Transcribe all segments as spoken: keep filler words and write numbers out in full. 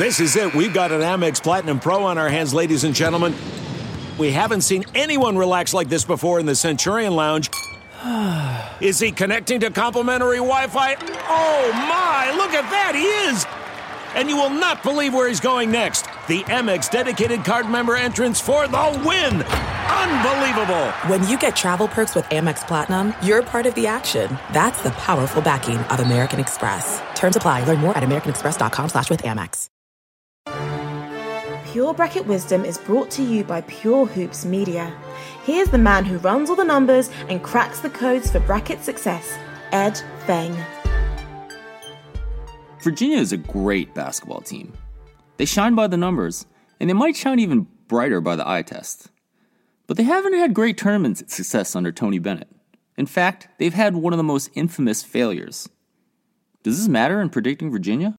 This is it. We've got an Amex Platinum Pro on our hands, ladies and gentlemen. We haven't seen anyone relax like this before in the Centurion Lounge. Is he connecting to complimentary Wi-Fi? Oh, my. Look at that. He is. And you will not believe where he's going next. The Amex dedicated card member entrance for the win. Unbelievable. When you get travel perks with Amex Platinum, you're part of the action. That's the powerful backing of American Express. Terms apply. Learn more at americanexpress.com slash with Amex. Pure Bracket Wisdom is brought to you by Pure Hoops Media. Here's the man who runs all the numbers and cracks the codes for bracket success, Ed Feng. Virginia is a great basketball team. They shine by the numbers, and they might shine even brighter by the eye test. But they haven't had great tournament success under Tony Bennett. In fact, they've had one of the most infamous failures. Does this matter in predicting Virginia?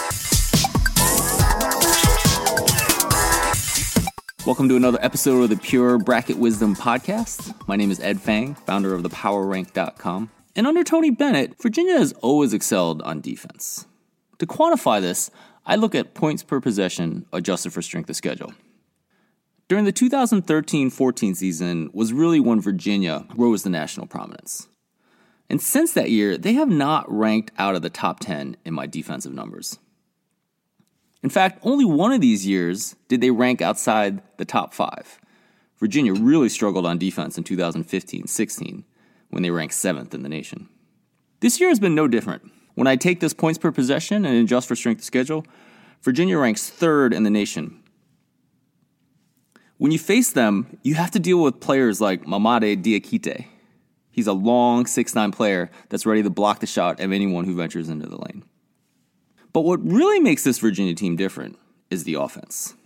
Welcome to another episode of the Pure Bracket Wisdom podcast. My name is Ed Feng, founder of the power rank dot com. And under Tony Bennett, Virginia has always excelled on defense. To quantify this, I look at points per possession adjusted for strength of schedule. During the two thousand thirteen fourteen season was really when Virginia rose to national prominence. And since that year, they have not ranked out of the top ten in my defensive numbers. In fact, only one of these years did they rank outside the top five. Virginia really struggled on defense in two thousand fifteen sixteen when they ranked seventh in the nation. This year has been no different. When I take this points per possession and adjust for strength of schedule, Virginia ranks third in the nation. When you face them, you have to deal with players like Mamadi Diakite. He's a long six nine player that's ready to block the shot of anyone who ventures into the lane. But what really makes this Virginia team different is the offense.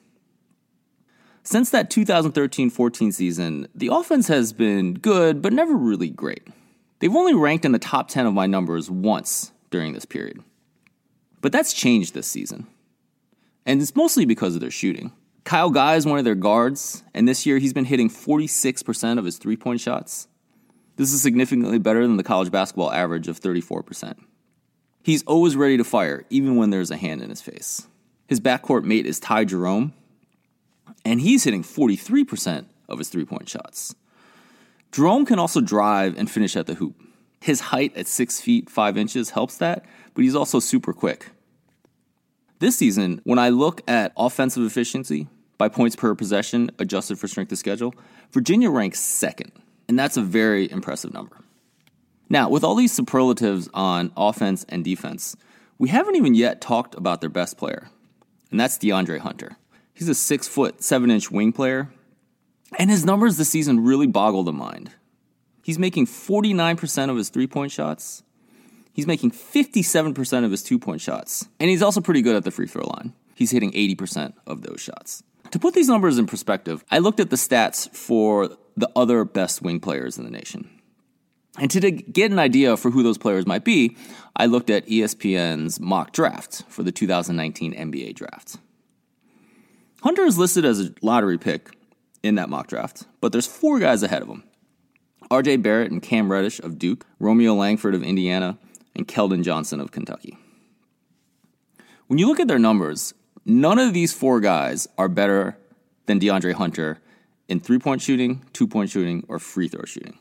Since that two thousand thirteen fourteen season, the offense has been good, but never really great. They've only ranked in the top ten of my numbers once during this period. But that's changed this season. And it's mostly because of their shooting. Kyle Guy is one of their guards, and this year he's been hitting forty-six percent of his three-point shots. This is significantly better than the college basketball average of thirty-four percent. He's always ready to fire, even when there's a hand in his face. His backcourt mate is Ty Jerome, and he's hitting forty-three percent of his three-point shots. Jerome can also drive and finish at the hoop. His height at six feet five inches helps that, but he's also super quick. This season, when I look at offensive efficiency by points per possession adjusted for strength of schedule, Virginia ranks second, and that's a very impressive number. Now, with all these superlatives on offense and defense, we haven't even yet talked about their best player, and that's DeAndre Hunter. He's a six foot, seven inch wing player, and his numbers this season really boggle the mind. He's making forty-nine percent of his three-point shots. He's making fifty-seven percent of his two-point shots, and he's also pretty good at the free throw line. He's hitting eighty percent of those shots. To put these numbers in perspective, I looked at the stats for the other best wing players in the nation. And to get an idea for who those players might be, I looked at E S P N's mock draft for the two thousand nineteen N B A draft. Hunter is listed as a lottery pick in that mock draft, but there's four guys ahead of him. R J Barrett and Cam Reddish of Duke, Romeo Langford of Indiana, and Keldon Johnson of Kentucky. When you look at their numbers, none of these four guys are better than DeAndre Hunter in three-point shooting, two-point shooting, or free throw shooting.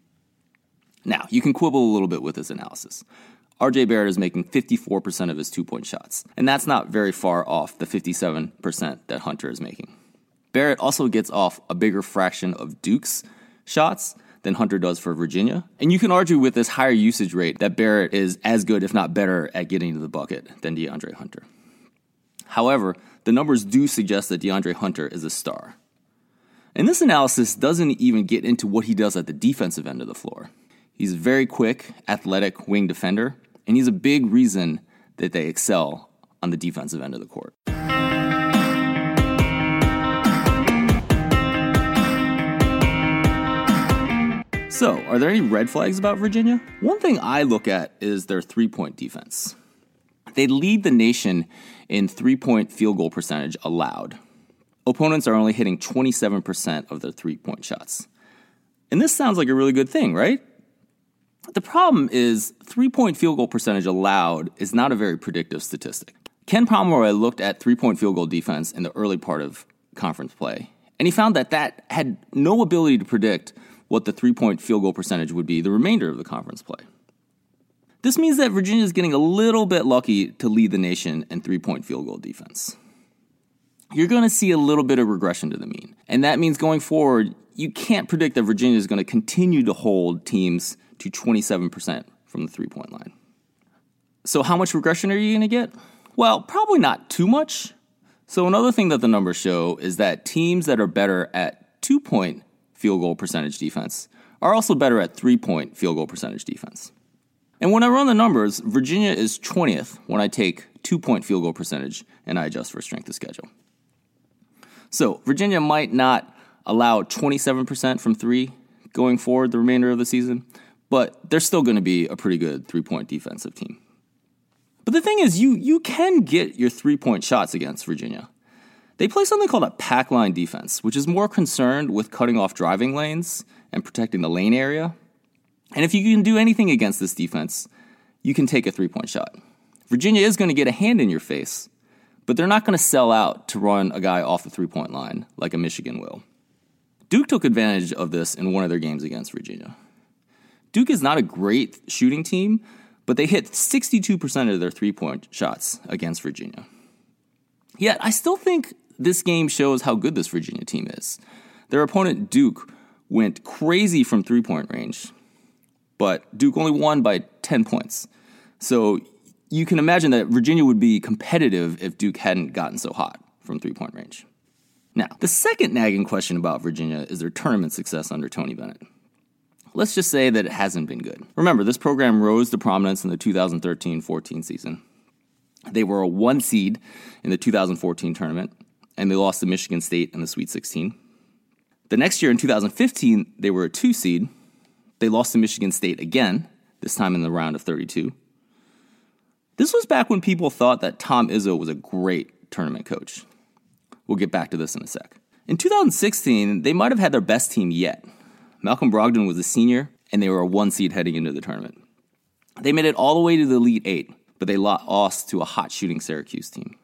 Now, you can quibble a little bit with this analysis. R J Barrett is making fifty-four percent of his two-point shots, and that's not very far off the fifty-seven percent that Hunter is making. Barrett also gets off a bigger fraction of Duke's shots than Hunter does for Virginia, and you can argue with this higher usage rate that Barrett is as good, if not better, at getting to the bucket than DeAndre Hunter. However, the numbers do suggest that DeAndre Hunter is a star. And this analysis doesn't even get into what he does at the defensive end of the floor. He's a very quick, athletic wing defender, and he's a big reason that they excel on the defensive end of the court. So, are there any red flags about Virginia? One thing I look at is their three-point defense. They lead the nation in three-point field goal percentage allowed. Opponents are only hitting twenty-seven percent of their three-point shots. And this sounds like a really good thing, right? The problem is three-point field goal percentage allowed is not a very predictive statistic. Ken Pomeroy looked at three-point field goal defense in the early part of conference play, and he found that that had no ability to predict what the three-point field goal percentage would be the remainder of the conference play. This means that Virginia is getting a little bit lucky to lead the nation in three-point field goal defense. You're going to see a little bit of regression to the mean, and that means going forward, you can't predict that Virginia is going to continue to hold teams to twenty-seven percent from the three-point line. So how much regression are you going to get? Well, probably not too much. So another thing that the numbers show is that teams that are better at two-point field goal percentage defense are also better at three-point field goal percentage defense. And when I run the numbers, Virginia is twentieth when I take two-point field goal percentage and I adjust for strength of schedule. So Virginia might not allow twenty-seven percent from three going forward the remainder of the season, but they're still going to be a pretty good three-point defensive team. But the thing is, you you can get your three-point shots against Virginia. They play something called a pack line defense, which is more concerned with cutting off driving lanes and protecting the lane area. And if you can do anything against this defense, you can take a three-point shot. Virginia is going to get a hand in your face, but they're not going to sell out to run a guy off the three-point line like a Michigan will. Duke took advantage of this in one of their games against Virginia. Duke is not a great shooting team, but they hit sixty-two percent of their three-point shots against Virginia. Yet, I still think this game shows how good this Virginia team is. Their opponent, Duke, went crazy from three-point range, but Duke only won by ten points. So you can imagine that Virginia would be competitive if Duke hadn't gotten so hot from three-point range. Now, the second nagging question about Virginia is their tournament success under Tony Bennett. Let's just say that it hasn't been good. Remember, this program rose to prominence in the two thousand thirteen fourteen season. They were a one seed in the two thousand fourteen tournament, and they lost to Michigan State in the Sweet sixteen. The next year, in two thousand fifteen, they were a two seed. They lost to Michigan State again, this time in the round of thirty-two. This was back when people thought that Tom Izzo was a great tournament coach. We'll get back to this in a sec. In two thousand sixteen, they might have had their best team yet. Malcolm Brogdon was a senior, and they were a one seed heading into the tournament. They made it all the way to the Elite Eight, but they lost to a hot shooting Syracuse team.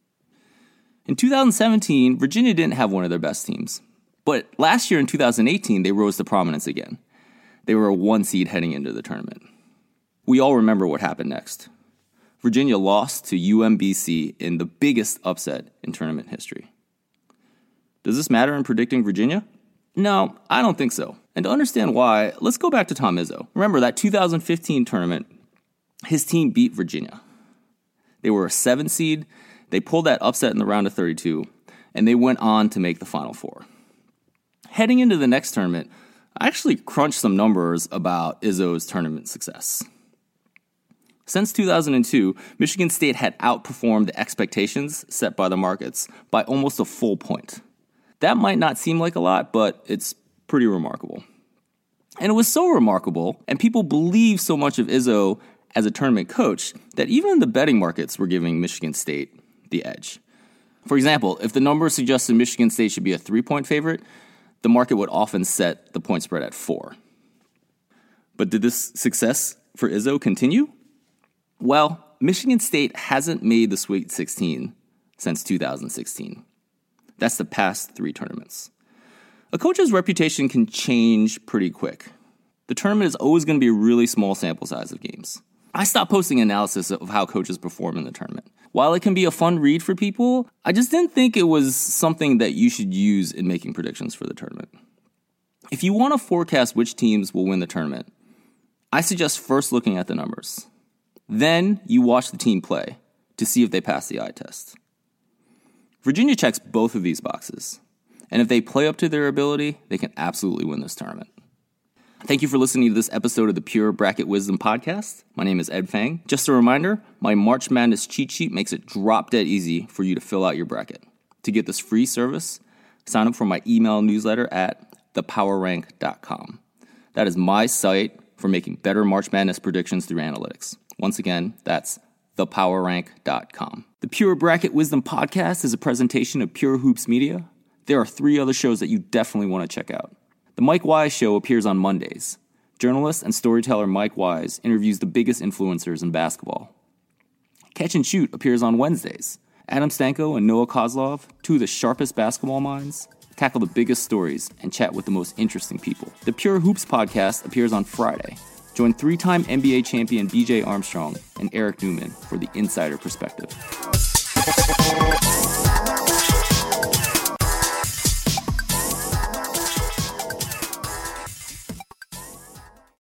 In two thousand seventeen, Virginia didn't have one of their best teams, but last year in two thousand eighteen, they rose to prominence again. They were a one seed heading into the tournament. We all remember what happened next. Virginia lost to U M B C in the biggest upset in tournament history. Does this matter in predicting Virginia? No, I don't think so. And to understand why, let's go back to Tom Izzo. Remember that two thousand fifteen tournament, his team beat Virginia. They were a seven seed, they pulled that upset in the round of thirty-two, and they went on to make the Final Four. Heading into the next tournament, I actually crunched some numbers about Izzo's tournament success. Since two thousand two, Michigan State had outperformed the expectations set by the markets by almost a full point. That might not seem like a lot, but it's pretty remarkable. And it was so remarkable, and people believe so much of Izzo as a tournament coach, that even the betting markets were giving Michigan State the edge. For example, if the numbers suggested Michigan State should be a three-point favorite, the market would often set the point spread at four. But did this success for Izzo continue? Well, Michigan State hasn't made the Sweet sixteen since two thousand sixteen. That's the past three tournaments. A coach's reputation can change pretty quick. The tournament is always going to be a really small sample size of games. I stopped posting analysis of how coaches perform in the tournament. While it can be a fun read for people, I just didn't think it was something that you should use in making predictions for the tournament. If you want to forecast which teams will win the tournament, I suggest first looking at the numbers. Then you watch the team play to see if they pass the eye test. Virginia checks both of these boxes, and if they play up to their ability, they can absolutely win this tournament. Thank you for listening to this episode of the Pure Bracket Wisdom Podcast. My name is Ed Fang. Just a reminder, my March Madness cheat sheet makes it drop dead easy for you to fill out your bracket. To get this free service, sign up for my email newsletter at the power rank dot com. That is my site for making better March Madness predictions through analytics. Once again, that's the power rank dot com. The Pure Bracket Wisdom Podcast is a presentation of Pure Hoops Media. There are three other shows that you definitely want to check out. The Mike Wise Show appears on Mondays. Journalist and storyteller Mike Wise interviews the biggest influencers in basketball. Catch and Shoot appears on Wednesdays. Adam Stanko and Noah Kozlov, two of the sharpest basketball minds, tackle the biggest stories and chat with the most interesting people. The Pure Hoops podcast appears on Friday. Join three-time N B A champion B J Armstrong and Eric Newman for the insider perspective.